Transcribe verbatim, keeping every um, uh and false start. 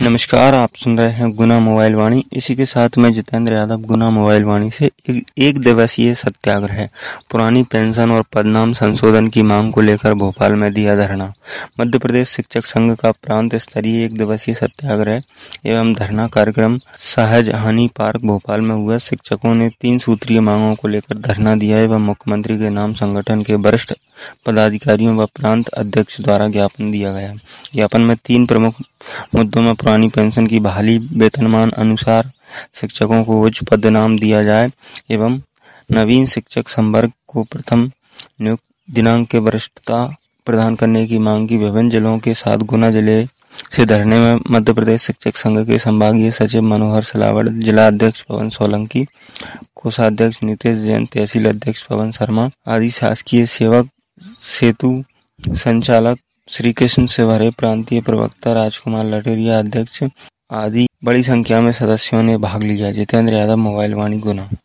नमस्कार, आप सुन रहे हैं गुना मोबाइल वाणी। इसी के साथ मैं जितेंद्र यादव गुना मोबाइल वाणी से एक, एक दिवसीय सत्याग्रह, पुरानी पेंशन और पदनाम संशोधन की मांग को लेकर भोपाल में दिया धरना। मध्य प्रदेश शिक्षक संघ का प्रांत स्तरीय एक दिवसीय सत्याग्रह एवं धरना कार्यक्रम सहज हानि पार्क भोपाल में हुआ। शिक्षकों ने तीन सूत्रीय मांगों को लेकर धरना दिया एवं मुख्यमंत्री के नाम संगठन के वरिष्ठ पदाधिकारियों व प्रांत अध्यक्ष द्वारा ज्ञापन दिया गया। ज्ञापन में तीन प्रमुख मुद्दों में पुरानी पेंशन की बहाली, वेतनमान अनुसार शिक्षकों को उच्च पदनाम दिया जाए एवं नवीन शिक्षक संवर्ग को प्रथम नियुक्त दिनांक के वरिष्ठता प्रदान करने की मांग की। विभिन्न जिलों के साथ गुना जिले से धरने में मध्य प्रदेश शिक्षक संघ के संभागीय सचिव मनोहर सलावड़, जिला अध्यक्ष पवन सोलंकी, कोषाध्यक्ष नीतीश जैन, तहसील अध्यक्ष पवन शर्मा आदि, शासकीय सेवक सेतु संचालक श्री कृष्ण शिवहरे, प्रांतीय प्रवक्ता राजकुमार लटेरिया, अध्यक्ष आदि बड़ी संख्या में सदस्यों ने भाग लिया। जितेंद्र यादव, मोबाइल वाणी, गुना।